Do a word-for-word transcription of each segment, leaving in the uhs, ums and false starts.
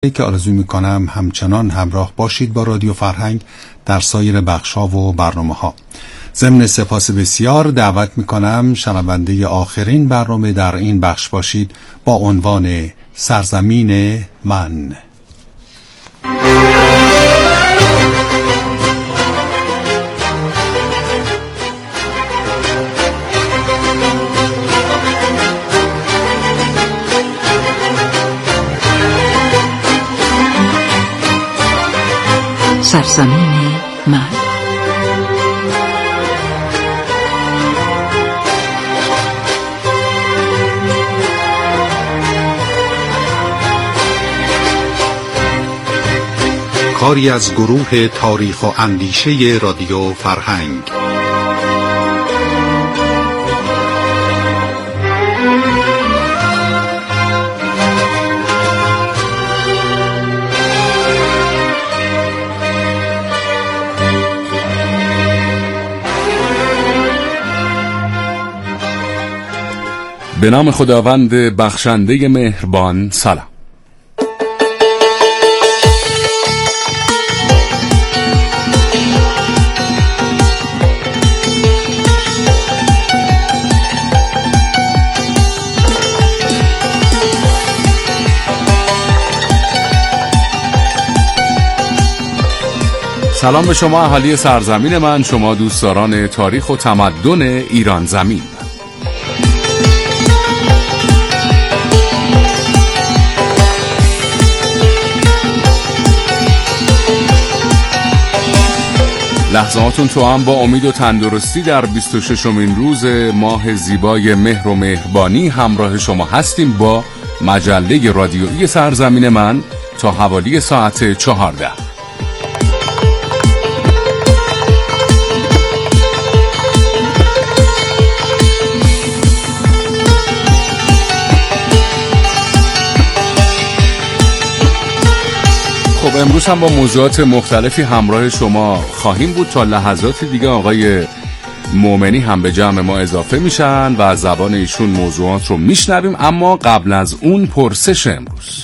که آرزو میکنم همچنان همراه باشید با رادیو فرهنگ در سایر بخش‌ها و برنامه‌ها. ضمن سپاس بسیار دعوت میکنم شنونده آخرین برنامه در این بخش باشید با عنوان سرزمین من. سرزمین من. کاری از گروه تاریخ و اندیشه رادیو فرهنگ. به نام خداوند بخشنده مهربان. سلام. سلام به شما اهالی سرزمین من، شما دوستداران تاریخ و تمدن ایران زمین. لحظاتون تو هم با امید و تندرستی در بیست و ششمین روز ماه زیبای مهر و مهربانی همراه شما هستیم با مجله رادیویی سرزمین من تا حوالی ساعت چهارده. خب امروز هم با موضوعات مختلفی همراه شما خواهیم بود. تا لحظات دیگه آقای مومنی هم به جمع ما اضافه میشن و از زبان ایشون موضوعات رو میشنویم، اما قبل از اون پرسش امروز.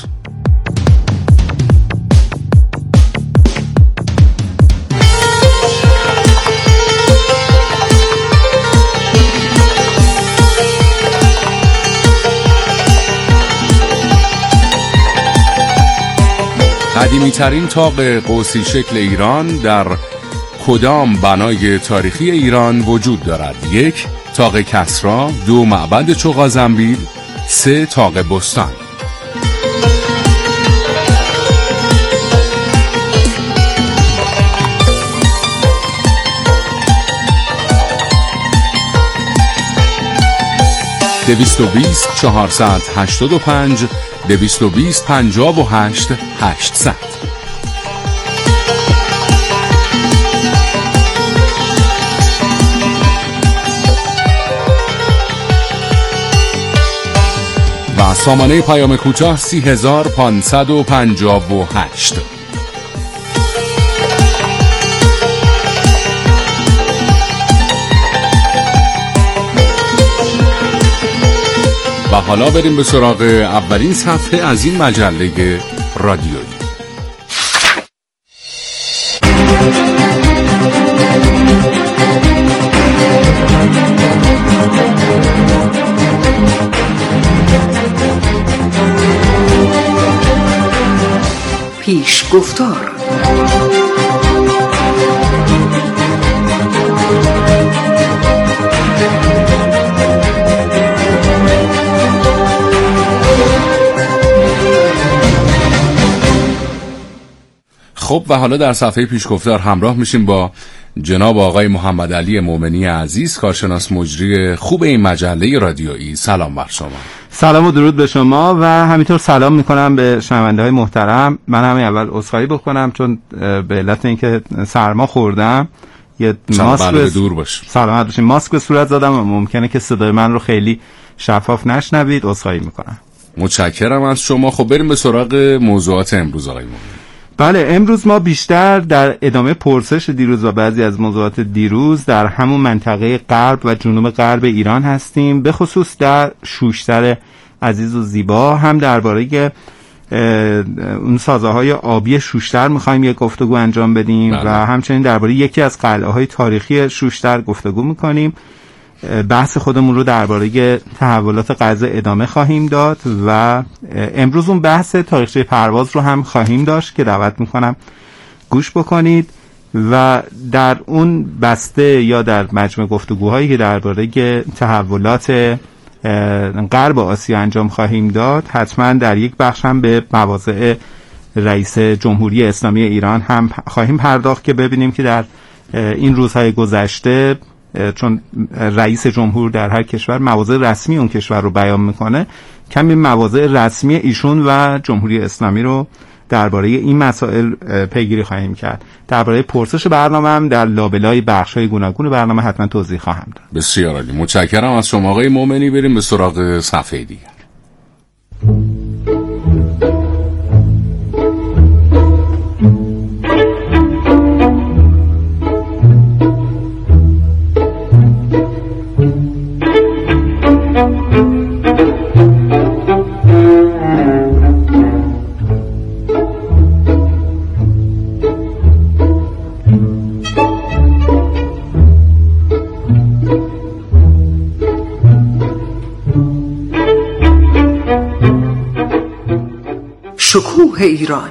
قدیمی ترین طاق قوسی شکل ایران در کدام بنای تاریخی ایران وجود دارد؟ یک، طاق کسری، دو، معبد چوغازنبیل، سه، طاق بستان. دویست و بیست چهارصد هشتاد و پنج دویست و بیست پنجاه و هشت هشتصد. و سامانه پیام کوتاه سی هزار پانصد و پنجاه و هشت. و حالا بریم به سراغ اولین صفحه از این مجله رادیویی. پیش گفتار. خب و حالا در صفحه پیشگفتار همراه میشیم با جناب آقای محمد علی مومنی عزیز، کارشناس مجری خوب این مجله رادیویی. سلام بر شما. سلام و درود به شما و همینطور سلام میکنم به شنونده های محترم. من همین اول عذرخواهی بکنم چون به علت اینکه سرما خوردم یه ماسک به دور باش. سلامت باشین. ماسک به صورت زدم و ممکنه که صدای من رو خیلی شفاف نشنوید. عذرخواهی میکنم. متشکرم از شما. خب بریم به سراغ موضوعات امروز آقای مومنی. بله، امروز ما بیشتر در ادامه پرسش دیروز و بعضی از موضوعات دیروز در همون منطقه غرب و جنوب غرب ایران هستیم، به خصوص در شوشتر عزیز و زیبا، هم درباره اون سازه‌های آبی شوشتر می‌خوایم یک گفتگو انجام بدیم بله. و همچنین درباره یکی از قلعه‌های تاریخی شوشتر گفتگو می‌کنیم. بحث خودمون رو درباره تحولات غزه ادامه خواهیم داد و امروز اون بحث تاریخچه پرواز رو هم خواهیم داشت که دعوت می‌کنم گوش بکنید و در اون بسته یا در مجموع گفتگوهایی که درباره تحولات غرب آسیا انجام خواهیم داد حتما در یک بخش هم به مواضع رئیس جمهوری اسلامی ایران هم خواهیم پرداخت که ببینیم که در این روزهای گذشته چون رئیس جمهور در هر کشور مواضع رسمی اون کشور رو بیان میکنه کمی مواضع رسمی ایشون و جمهوری اسلامی رو درباره این مسائل پیگیری خواهیم کرد. درباره پرسش برنامه هم در لابلای بخش‌های گوناگون برنامه حتما توضیح خواهم داد. بسیار عالی. متشکرم از شما آقای مومنی. بریم به سراغ صفحه دیگر. شکوه ایران.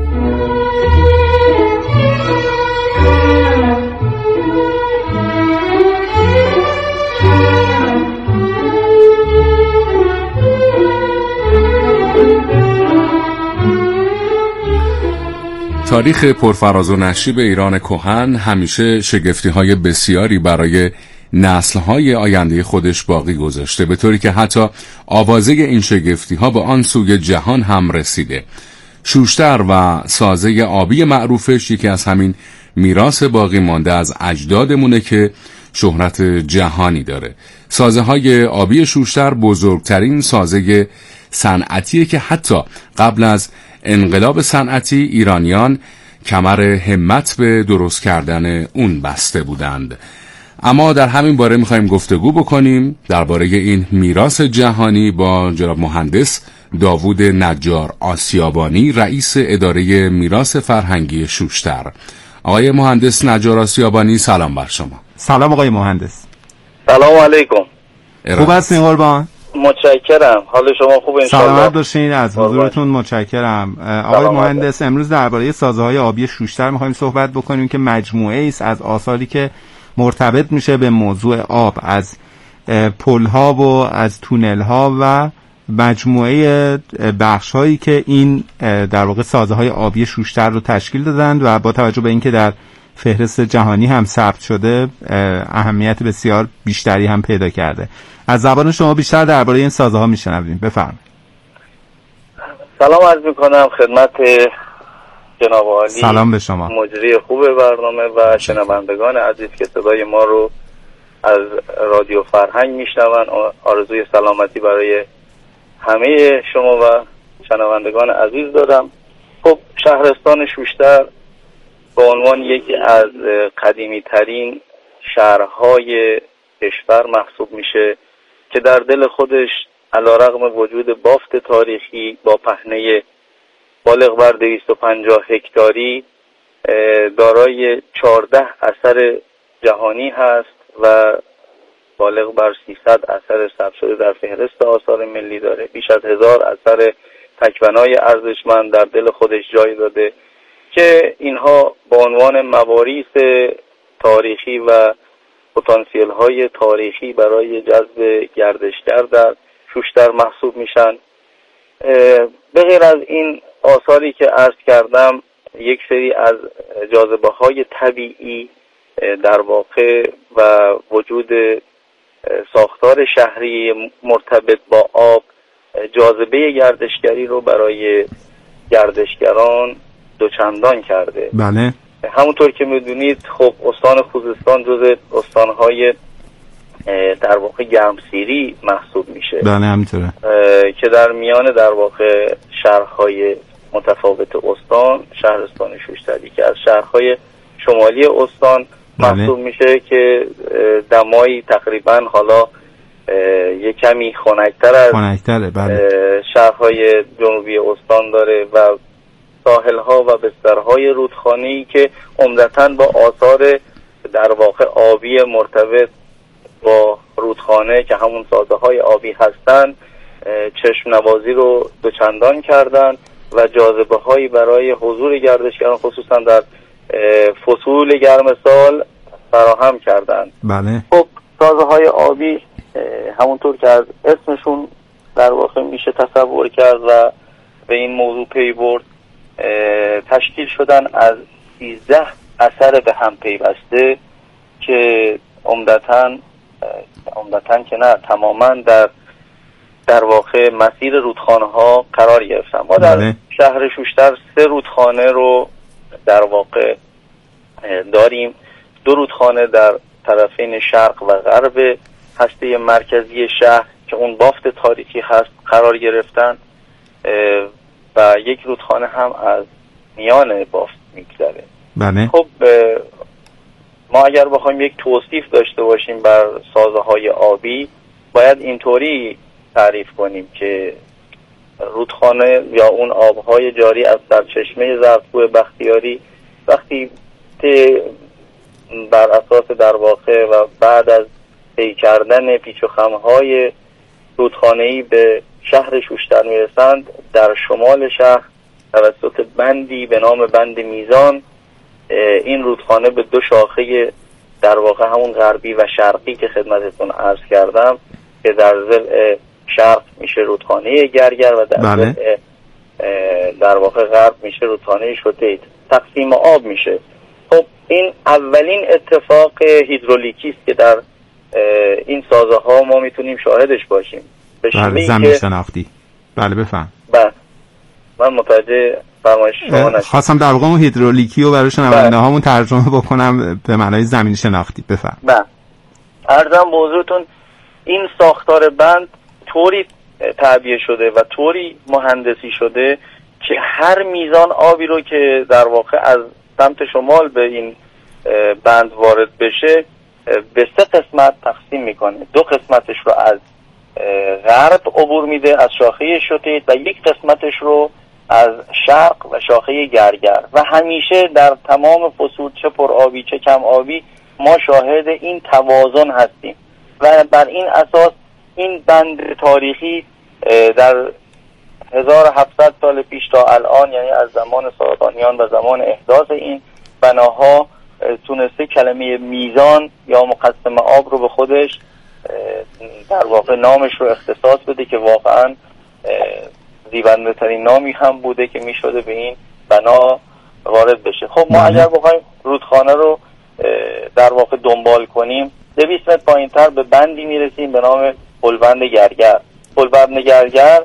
تاریخ پرفراز و نشیب ایران کهن همیشه شگفتی‌های بسیاری برای نسل‌های آینده خودش باقی گذاشته، به طوری که حتی آوازه این شگفتی‌ها به آن سوی جهان هم رسیده. شوشتر و سازه آبی معروفش یکی از همین میراث باقی مانده از اجدادمونه که شهرت جهانی داره. سازه‌های آبی شوشتر بزرگترین سازه صنعتیه که حتی قبل از انقلاب صنعتی ایرانیان کمر همت به درست کردن اون بسته بودند. اما در همین باره میخوایم گفتگو بکنیم درباره این میراث جهانی با جناب مهندس داوود نجار آسیابانی، رئیس اداره میراث فرهنگی شوشتر. آقای مهندس نجار آسیابانی، سلام بر شما. سلام آقای مهندس. سلام علیکم. خوب هستین قربان؟ متشکرم. حال شما خوب ان شاء الله؟ سلامت باشین. از حضورتون متشکرم. آقای مهندس، امروز درباره سازه‌های آبی شوشتر می‌خوایم صحبت بکنیم که مجموعه‌ای است از آثاری که مرتبط میشه به موضوع آب، از پل‌ها و از تونل‌ها و مجموعه بخش‌هایی که این در واقع سازه‌های آبی شوشتر رو تشکیل دادند و با توجه به اینکه در فهرست جهانی هم ثبت شده اهمیت بسیار بیشتری هم پیدا کرده. از زبان شما بیشتر درباره این سازه‌ها میشنویم. بفرمایید. سلام عرض می‌کنم خدمت جناب عالی. سلام به شما. مجری خوب برنامه و شنوندگان عزیز که صدای ما رو از رادیو فرهنگ میشنون. آرزوی سلامتی برای همه شما و شنوندگان عزیز دارم. خب شهرستان شوشتر به عنوان یکی از قدیمی ترین شهرهای کشور محسوب میشه که در دل خودش علیرغم وجود بافت تاریخی با پهنه بالغ بر دویست و پنجاه هکتاری دارای چهارده اثر جهانی هست و بالغ بر سیصد اثر ثبت شده در فهرست آثار ملی داره. بیش از هزار اثر تکبنای ارزشمند در دل خودش جای داده که اینها به عنوان مواریث تاریخی و پتانسیل های تاریخی برای جذب گردشگر در شوشتر محسوب میشن. به غیر از این آثاری که عرض کردم، یک سری از جاذبه های طبیعی در واقع و وجود ساختار شهری مرتبط با آب جاذبه گردشگری رو برای گردشگران دوچندان کرده. بله. همونطور که میدونید خب استان خوزستان جز استانهای در واقع گرمسیری محسوب میشه. بله همینطوره. که در میان در واقع شهرهای متفاوت استان شهرستان شوشتری که از شهرهای شمالی استان محسوب بله. میشه که دمایی تقریبا حالا یک کمی خنک‌تر از خنک‌تره بله. شهرهای جنوبی استان داره و ساحل‌ها و بسترهای رودخانه‌ای که عمدتاً با آثار در واقع آبی مرتبط با رودخانه که همون سازه‌های آبی هستن چشم نوازی رو دوچندان کردن و جاذبه‌هایی برای حضور گردشگران خصوصا در فصول گرم سال فراهم کردن. بله. خب سازه‌های آبی همونطور که از اسمشون در واقع میشه تصور کرد و به این موضوع پی برد، تشکیل شدن از سیزده اثر به هم پیوسته که عمدتاً عمدتاً که نه تماماً در در واقع مسیر رودخانه ها قرار گرفتن. ما در بله. شهر شوشتر سه رودخانه رو در واقع داریم. دو رودخانه در طرفین شرق و غرب هسته مرکزی شهر که اون بافت تاریخی هست قرار گرفتن و یک رودخانه هم از میان بافت میگذره. بله. خب ما اگر بخوایم یک توصیف داشته باشیم بر سازه‌های آبی باید اینطوری تعریف کنیم که رودخانه یا اون آبهای جاری از سرچشمه ظرفگوه بختیاری وقتی بر اساس در واقع و بعد از طی کردن پیچ و خم‌های رودخانه‌ای به شهر شوشتر میرسند، در شمال شهر توسط بندی به نام بند میزان این رودخانه به دو شاخه در واقع همون غربی و شرقی که خدمتتون عرض کردم که در ضلع شرق میشه رودخانه گرگر و در بله. ضلع در واقع غرب میشه رودخانه شتید، تقسیم آب میشه. خب این اولین اتفاق هیدرولیکی است که در این سازه ها ما میتونیم شاهدش باشیم. بله زمین شناختی. بله بفهم. بله من متوجه فرمایش شما نشدم. خواستم در واقع هیدرولیکی رو برای شنونده هامون ترجمه بکنم به معنای زمین شناختی. بفهم. بله عرضم به حضورتون این ساختار بند طوری تعبیه شده و طوری مهندسی شده که هر میزان آبی رو که در واقع از سمت شمال به این بند وارد بشه به سه قسمت تقسیم میکنه. دو قسمتش رو از غرب عبور میده از شاخه شتید و یک قسمتش رو از شرق و شاخه گرگر و همیشه در تمام فصول چه پر آبی چه کم آبی ما شاهد این توازن هستیم و بر این اساس این بند تاریخی در هزار و هفتصد سال پیش تا الان، یعنی از زمان ساسانیان و زمان احداث این بناها، تونسته کلمه میزان یا مقسم آب رو به خودش در واقع نامش رو اختصاص بده که واقعا زیبنده ترین نامی هم بوده که می شده به این بنا وارد بشه. خب ما اگر بخوایم رودخانه رو در واقع دنبال کنیم دویست متر پایین تر به بندی می رسیم به نام پلبند گرگر. پلبند گرگر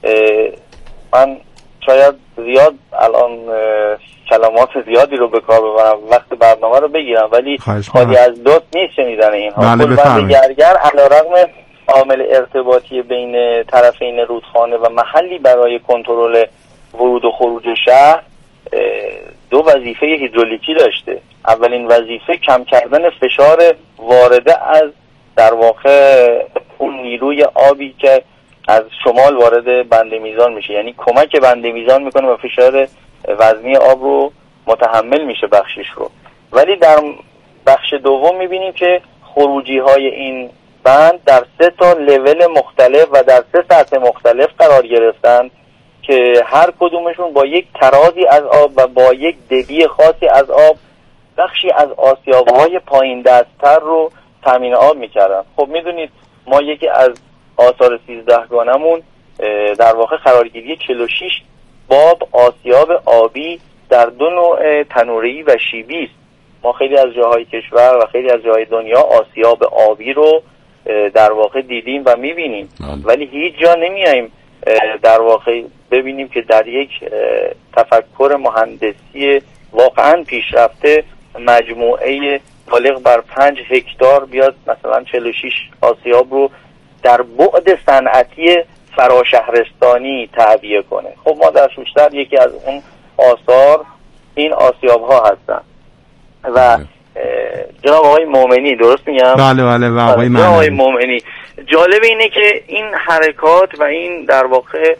من شاید زیاد الان کلمات زیادی رو به کار ببرم وقت برنامه رو بگیرم ولی خالی از دوست نیست شنیدن اینها. بله پلبند گرگر علیرغم عامل ارتباطی بین طرفین رودخانه و محلی برای کنترل ورود و خروج شهر دو وظیفه هیدرولیکی داشته. اولین وظیفه کم کردن فشار وارده از در واقع اون نیروی آبی که از شمال وارد بند میزان میشه، یعنی کمک بند میزان میکنه و فشار وزنی آب رو متحمل میشه بخشش رو. ولی در بخش دوم میبینیم که خروجی های این بند در سه تا لول مختلف و در سه سطح مختلف قرار گرفتن که هر کدومشون با یک ترازی از آب و با یک دبی خاصی از آب بخشی از آسیاب‌های پایین دست‌تر رو تامین آب میکردن. خب میدونید ما یکی از آثار سیزدهگانمون در واقع قرارگیری چهل و شش باب آسیاب آبی در دو نوع تنوری و شیبی است. ما خیلی از جاهای کشور و خیلی از جاهای دنیا آسیاب آبی رو در واقع دیدیم و میبینیم ولی هیچ جا نمیاییم در واقع ببینیم که در یک تفکر مهندسی واقعا پیشرفته مجموعه بالغ بر پنج هکتار بیاد مثلا چهل و شش آسیاب رو در بعد صنعتی فراشهرستانی تعبیه کنه. خب ما در شوشتر یکی از اون آثار این آسیاب ها هستن و جناب آقای مومنی، درست میگم؟ بله بله و آقای جناب آقای مومنی. جالب اینه که این حرکات و این در واقع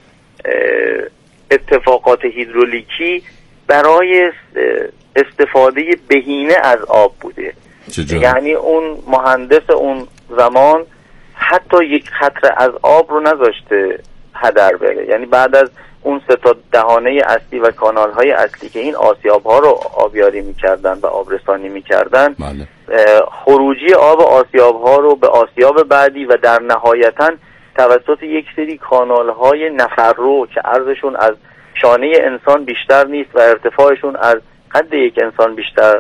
اتفاقات هیدرولیکی برای استفاده بهینه از آب بوده. یعنی اون مهندس اون زمان حتی یک قطره از آب رو نذاشته هدر بره. یعنی بعد از اون سه تا دهانه اصلی و کانال های اصلی که این آسیاب ها رو آبیاری میکردن و آبرسانی میکردن، بله. خروجی آب آسیاب ها رو به آسیاب بعدی و در نهایتاً توسط یک سری کانال های نفرو که عرضشون از شانه انسان بیشتر نیست و ارتفاعشون از قد یک انسان بیشتر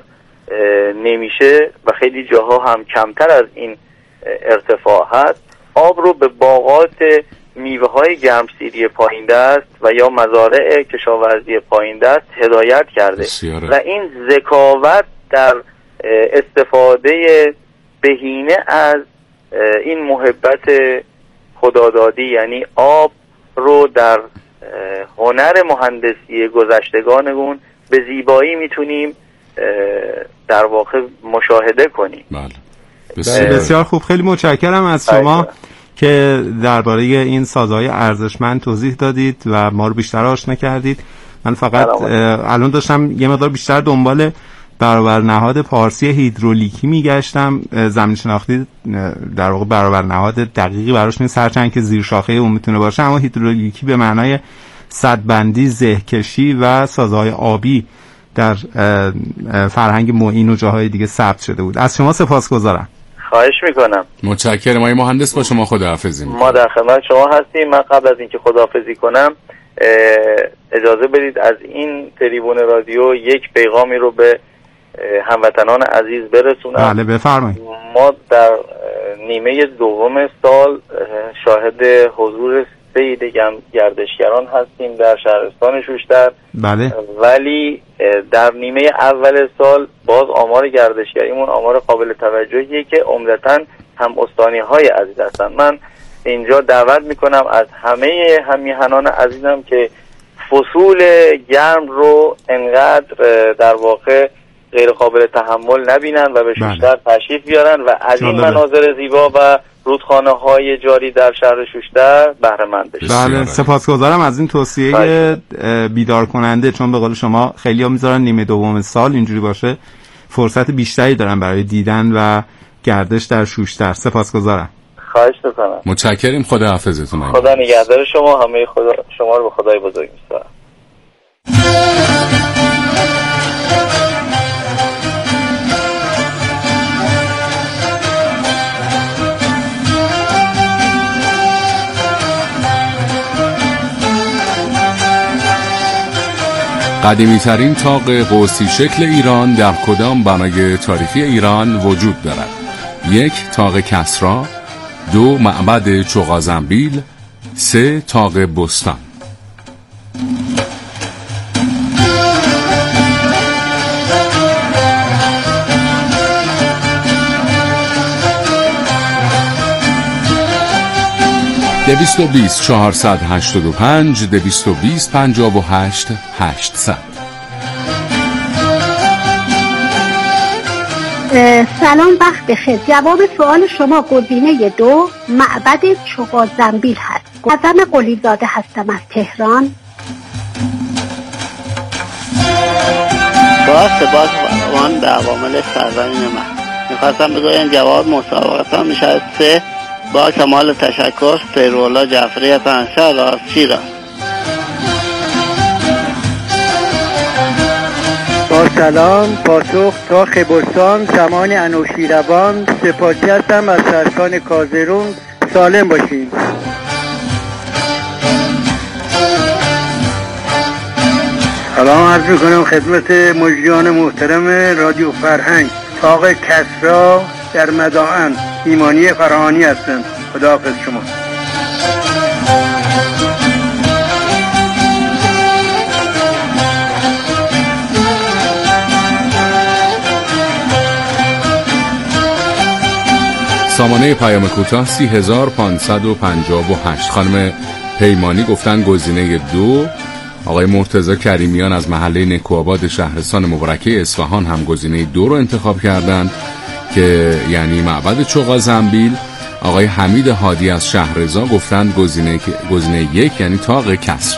نمیشه و خیلی جاها هم کمتر از این ارتفاع هست، آب رو به باغات میوه های گرمسیری پایین دست و یا مزارع کشاورزی پایین دست هدایت کرده بسیاره. و این ذکاوت در استفاده بهینه از این محبت خدادادی، یعنی آب رو در هنر مهندسی گذشتگانمون به زیبایی میتونیم در واقع مشاهده کنیم. بله. بسیار, بسیار خوب، خیلی متشکرم از شما باید. که درباره این سازهای ارزشمند توضیح دادید و ما رو بیشتر آشنا کردید. من فقط الان داشتم یه مقدار بیشتر دنبال برابر نهاد پارسی هیدرولیکی میگشتم. زمین شناختی در واقع برابر نهاد دقیقی براش نیست، هرچند که زیر شاخه اون میتونه باشه، اما هیدرولیکی به معنای سدبندی، زهکشی و سازهای آبی در فرهنگ معین و جاهای دیگه ثبت شده بود. از شما سپاسگزارم. خواهش میکنم. متشکرم. آقای مهندس با شما خداحافظی میکنم. ما در خدمت شما هستیم. من قبل از اینکه خداحافظی کنم اجازه بدید از این تریبون رادیو یک پیغامی رو به هموطنان عزیز برسونم. بله بفرمایید. ما در نیمه دوم سال شاهد حضور سید گردشگران هستیم در شهرستان شوشتر. بله. ولی در نیمه اول سال باز آمار گردشگریمون آمار قابل توجهیه که عمدتاً هم استانی های عزیز هستن. من اینجا دعوت میکنم از همه همیهنان عزیزم که فصول گرم رو انقدر در واقع غیر قابل تحمل نبینن و به شوشتر تشریف بیارن و از این مناظر زیبا و رودخانه های جاری در شهر شوشتر بهره مند بشن. بله سپاسگزارم از این توصیه بیدار کننده، چون به قول شما خیلی ها میذارن نیمه دوم سال اینجوری باشه فرصت بیشتری دارن برای دیدن و گردش در شوشتر. سپاسگزارم. خواهش میکنم. متشکرم. خدا حافظتون. خدا نگهدار شما. همه خدا شما رو به خدای بزرگ میسپارم. قدیمی ترین طاق قوسی شکل ایران در کدام بنای تاریخی ایران وجود دارد؟ یک طاق کسری، دو معبد چوغازنبیل، سه طاق بستان. دویست و بیست چهارصد هشتاد و پنج دویست و بیست پنجاه و هشت هشتصد. سلام، وقت بخیر. جواب سوال شما گزینه دو معبد چوغازنبیل هست. معظم قلیزاده هستم از تهران. با سپاس فرمان به عوامل سرزمین من میخواستم بگویم جواب مسابقه میشه سه. با کمال تشکر سیرولا جعفری پنشا راستی را. با سلام، پاسخ تا خبرستان زمان انوشیروان. سپاسی هستم از سرکان کازرون. سالم باشین. سلام عرض میکنم خدمت مجریان محترم رادیو فرهنگ. طاق کسری در مدائن. ایمانی فرهانی هستم. خداحافظ شما. سامانه پیام کوتاه سی هزار پانصد و پنجاه و هشت. خانم پیمانی گفتن گزینه دو آقای مرتضی کریمیان از محله نکوآباد شهرستان مبارکه اصفهان هم گزینه دو رو انتخاب کردند که یعنی معبد چوغا زنبیل. آقای حمید هادی از شهرزا گفتند گزینه گزینه یک یعنی طاق کسری.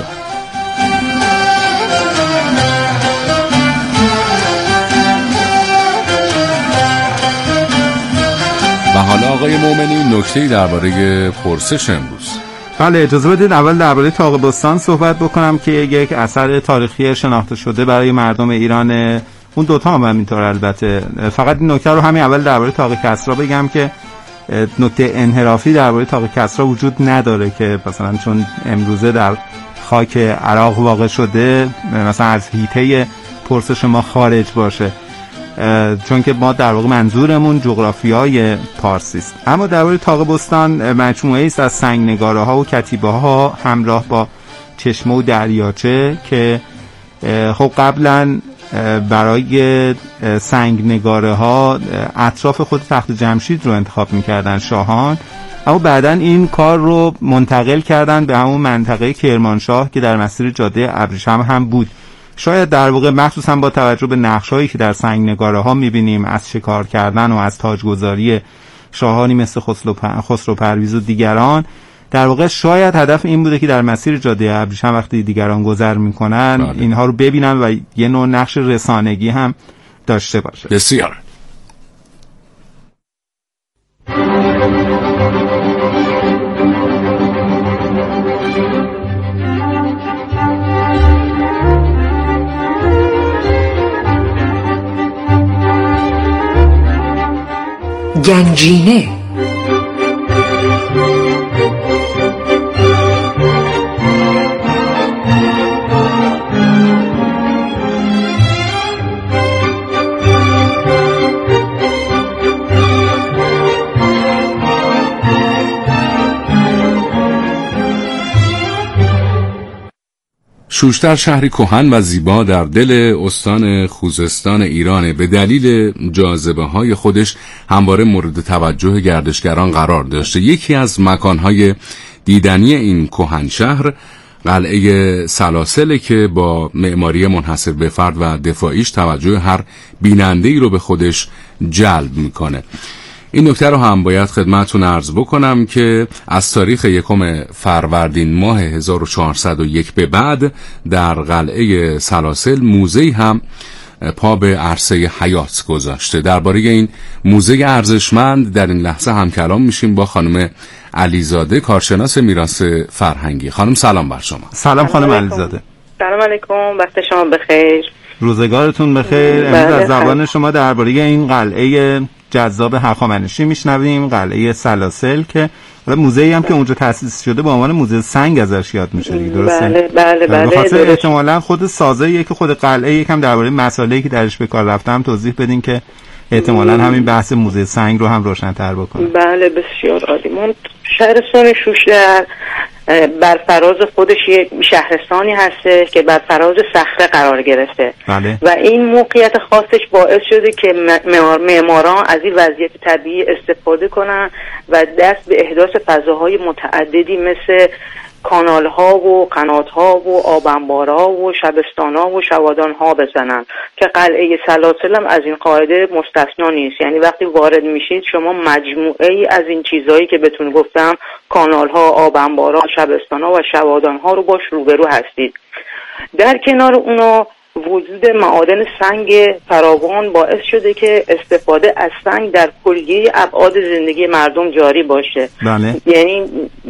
و حالا آقای مومنی نکته‌ای درباره پرسش امروز. بله اجازه بدید اول درباره طاق بستان صحبت بکنم که یک اثر تاریخی شناخته شده برای مردم ایران. اون دوتا هم همینطور البته. فقط این نکته رو همین اول درباره طاق کسری بگم که نکته انحرافی درباره طاق کسری وجود نداره که مثلا چون امروزه در خاک عراق واقع شده مثلا از حیطه پرسش ما خارج باشه، چون که ما در واقع منظورمون جغرافیای پارسی است. اما درباره طاق بستان مجموعه است از سنگنگاره ها و کتیبه ها همراه با چشمه و دریاچه که خب قبلا برای سنگنگاره ها اطراف خود تخت جمشید رو انتخاب میکردن شاهان، اما بعداً این کار رو منتقل کردن به همون منطقه کرمانشاه که در مسیر جاده ابریشم هم بود. شاید در واقع مخصوصا با توجه به نقش‌هایی که در سنگنگاره ها می‌بینیم از شکار کردن و از تاجگذاری شاهانی مثل خسرو پرویز و دیگران، در واقع شاید هدف این بوده که در مسیر جاده ابریشم وقتی دیگران گذر می‌کنن بله. اینها رو ببینن و یه نوع نقش رسانگی هم داشته باشه. بسیار گنجینه. شوشتر شهری کهن و زیبا در دل استان خوزستان ایرانه. به دلیل جاذبه های خودش همواره مورد توجه گردشگران قرار داشته. یکی از مکانهای دیدنی این کهن شهر قلعه سلاسل که با معماری منحصر به فرد و دفاعیش توجه هر بیننده‌ای رو به خودش جلب میکنه. این نکته رو هم باید خدمتتون عرض بکنم که از تاریخ یکم فروردین ماه هزار و چهارصد و یک به بعد در قلعه سلاسل موزه‌ای هم پا به عرصه حیات گذاشته. درباره این موزه ارزشمند در این لحظه هم کلام میشیم با خانم علیزاده، کارشناس میراث فرهنگی. خانم سلام بر شما. سلام خانم علیزاده. سلام علیکم، وقت شما بخیر. روزگارتون بخیر. امروز از زبان شما درباره این قلعه جذاب هخامنشی میشنویم، قلعه سلاسل که موزه‌ای هم که اونجا تأسیس شده به عنوان موزه سنگ ازش یاد میشه دیگه، درسته؟ بله بله بله. به خاطر احتمالاً خود سازه‌ای که خود قلعه یکم درباره مسائلی که درش به کار رفتم توضیح بدین که احتمالاً همین بحث موزه سنگ رو هم روشن‌تر بکنه. بله بسیار عالی. من شهرستان شوشتر بر فراز خودش یک شهرستانی هسته که بر فراز صخره قرار گرفته بله. و این موقعیت خاصش باعث شده که معماران از این وضعیت طبیعی استفاده کنن و دست به احداث فضاهای متعددی مثل کانال ها و قنات ها و آب انبارها و شبستان ها و شوادان ها بزنن که قلعه سلاسل هم از این قاعده مستثنا نیست. یعنی وقتی وارد میشید شما مجموعه ای از این چیزهایی که بهتون گفتم، کانال ها، آب انبارها، شبستان ها و شوادان ها رو باش روبرو هستید. در کنار اونا وجود معادن سنگ فراوان باعث شده که استفاده از سنگ در کلیه ابعاد زندگی مردم جاری باشه. بله. یعنی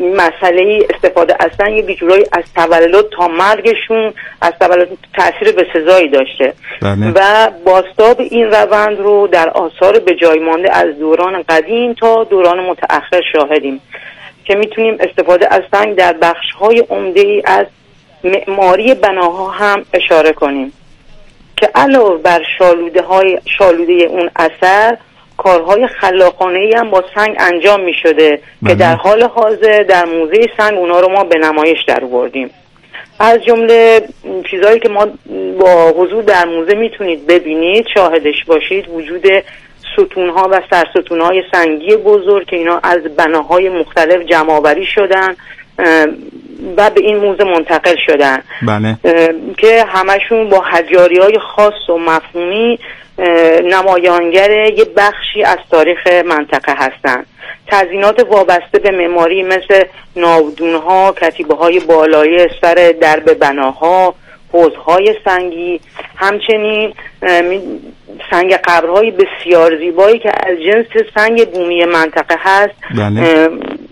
مسئله استفاده از سنگ بیجورایی از تولد تا مرگشون از تولد تأثیر بسزایی داشته. بله. و بازتاب این روند رو در آثار به جای مانده از دوران قدیم تا دوران متأخر شاهدیم که میتونیم استفاده از سنگ در بخش‌های عمده‌ای از معماری بناها هم اشاره کنیم که علاوه بر شالوده های شالوده اون اثر کارهای خلاقانه‌ای هم با سنگ انجام می شده که در حال حاضر در موزه سنگ اونا رو ما به نمایش در آوردیم. از جمله چیزهایی که ما با حضور در موزه میتونید ببینید، شاهدش باشید، وجود ستونها و سرستونهای سنگی بزرگ که اینا از بناهای مختلف جمع‌آوری شدن و به این موزه منتقل شدن. بله. که همشون با حجاری‌های خاص و مفهومی نمایانگر یه بخشی از تاریخ منطقه هستند. تزیینات وابسته به معماری مثل ناودون‌ها، کتیبه‌های بالای سر درب بناها، حوض‌های سنگی، همچنین سنگ قبرهای بسیار زیبایی که از جنس سنگ بومی منطقه هست، بله.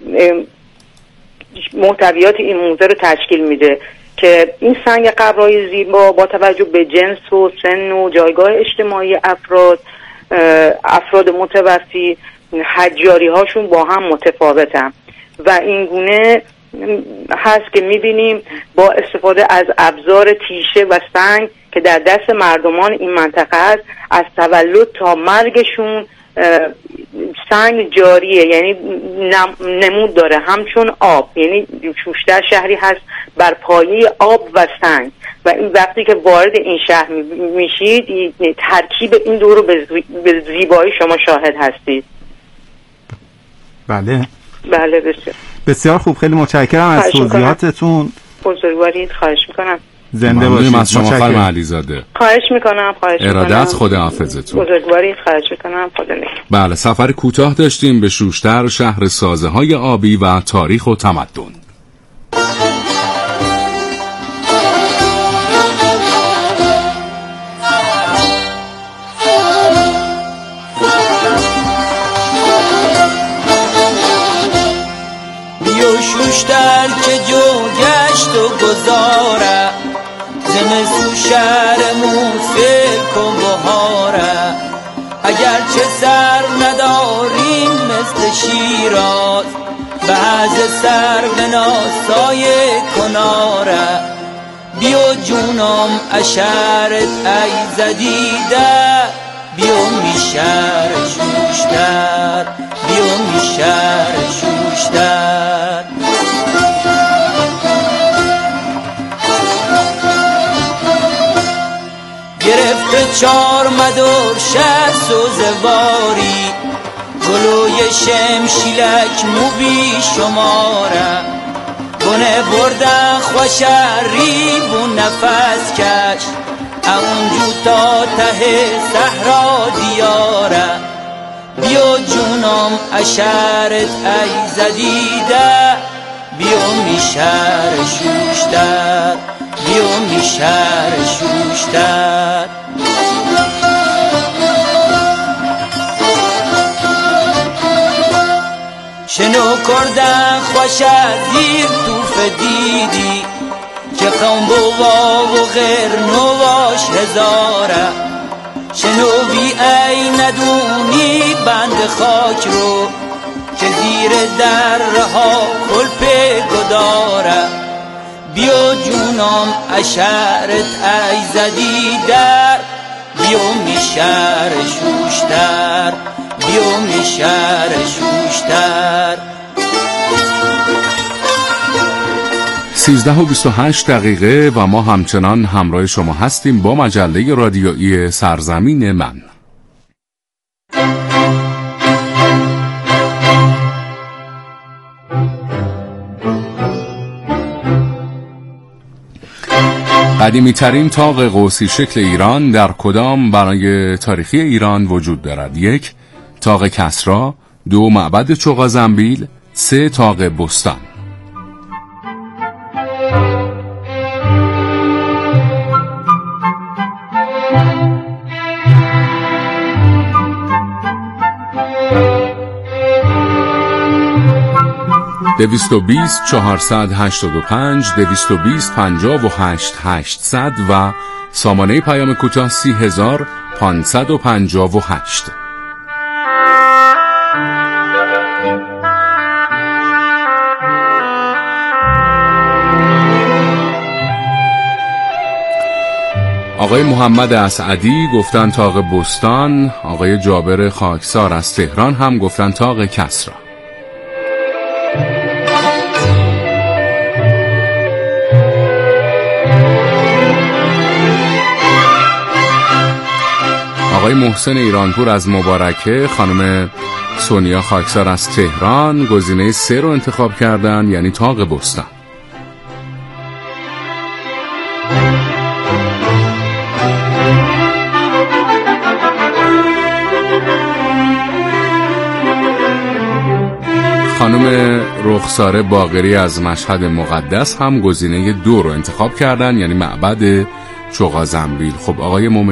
محتویات این موزه رو تشکیل میده که این سنگ قبرهای زیبا با توجه به جنس و سن و جایگاه اجتماعی افراد افراد متوفی، حجاری هاشون با هم متفاوتن و این گونه هست که میبینیم با استفاده از ابزار تیشه و سنگ که در دست مردمان این منطقه است، از تولد تا مرگشون سنگ جاریه، یعنی نمود داره همچون آب. یعنی شوشتر شهری هست بر پایه آب و سنگ و این وقتی که وارد این شهر میشید ترکیب این دو رو به زیبایی شما شاهد هستید. بله بله بسیار بسیار خوب، خیلی متشکرم از توضیحاتتون. بزرگوارید، خواهش میکنم. زنده باشید. از شما خانم علیزاده. خواهش میکنم خواهش میکنم. ارادت، خدا حافظتون. بزرگوارید، خواهش میکنم. خدا نگهدار. بله، سفر کوتاه داشتیم به شوشتر، شهر سازه های آبی و تاریخ و تمدن. بیو شوشتر که جو گشت و گذاره، زمستون شهرمون فکر کن بهاره. اگر چه سر نداریم مثل شیراز، بعض سر به ناسای کناره. بیو جونم اشرت ای زدیده، بیو میشر شوشتر، بیو میشر شوشتر. گرفته چار مدار شهر سوزواری، گلوی شمشیلک مو بی شماره. بونه بردن خوشری بون نفس کش، اونجو تا ته صحرا دیاره. بیو جونم اشرت ای زدیده، بیو میشر شوشتر، بیو میشر شوشتر. شنو کردن خوش از دیر توف دیدی، که قوم بوا و غیر نواش هزاره. شنو بی ای ندونی بند خاک رو، که زیر در ها کل گداره. بیو جونم اشرت ای زدیده، بیو میشر شوشتر، بیو میشر شوشتر. سیزده و بیست و هشت دقیقه و ما همچنان همراه شما هستیم با مجله رادیویی سرزمین من. قدیمی ترین طاق قوسی شکل ایران در کدام برای تاریخی ایران وجود دارد؟ یک، طاق کسری، دو، معبد چوغازنبیل، سه، طاق بستان. دویست و بیست چهارصد هشتاد و پنج، دویست و بیست پنجاه و هشت هشتصد و سامانه پیام کوتاه سی هزار پانصد و پنجاه و هشت. آقای محمد اسعدی گفتن طاق بستان، آقای جابر خاکسار از تهران هم گفتن طاق کسری. آقای محسن ایرانپور از مبارکه، خانم سونیا خاکسار از تهران گزینه سه رو انتخاب کردن، یعنی طاق بستان. خانم رخساره باقری از مشهد مقدس هم گزینه دو رو انتخاب کردن، یعنی معبد چغازنبیل. خب آقای مومنی